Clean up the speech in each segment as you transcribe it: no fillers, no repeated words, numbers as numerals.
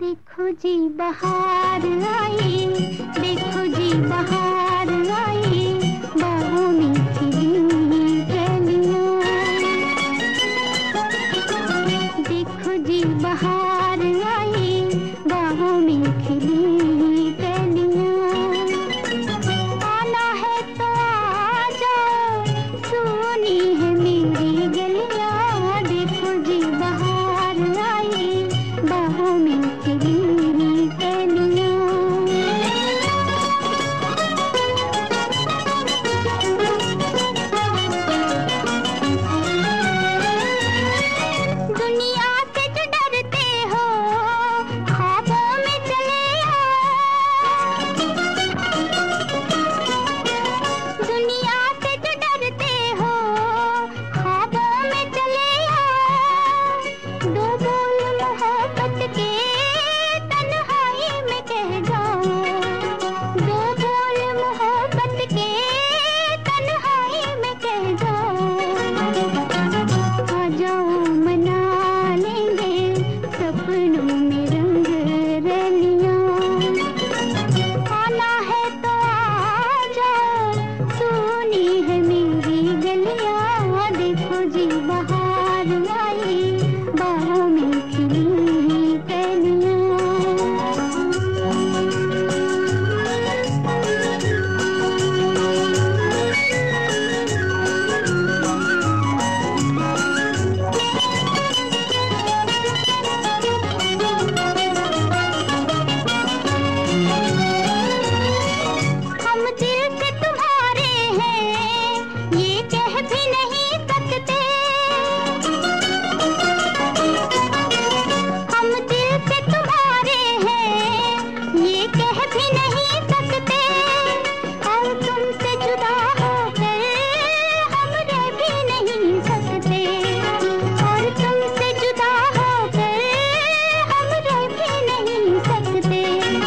देखो जी बहार आई, देखो जी बहार आई, बाहों में खिली कलियां। देखो जी बहार आई, बाहों में खिली कलियां। आना है तो आ जाओ, सुनी है मेरी गलियां। देखो जी बहार आई, बाहों में खिली कलियां। दुनिया से जो डरते हो, ख्वाबों में चले आओ। दुनिया से जो डरते हो, ख्वाबों में चले आओ। दो बोल मोहब्बत के तन्हाई में कह जाओ। दो बोल मोहब्बत के तन्हाई में कह जाओ। आ जाओ मना लेंगे सपनों में रंग रलियां। आना है तो आ जाओ, सुनी है मेरी गलियां। देखो जी बहार आई, बाहों में खिली कलियां। हम दिल से तुम्हारे हैं, ये कह भी नहीं सकते। हम दिल से तुम्हारे हैं, ये कह भी नहीं सकते। और तुमसे जुदा होकर हम रह भी नहीं सकते। और तुमसे जुदा होकर हम रह भी नहीं सकते।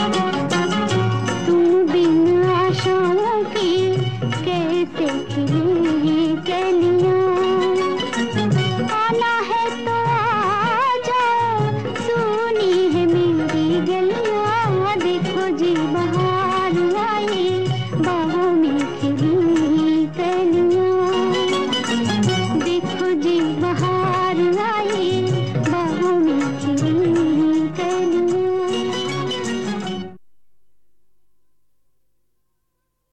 तुम बिन आशाओं की कैसे खिली कलियां। आना है तो आ जाओ, सुनी है मेरी गलियां। देखो जी बहार आई, बाहों में खिली कलियां। देखो जी बहार आई, बाहों में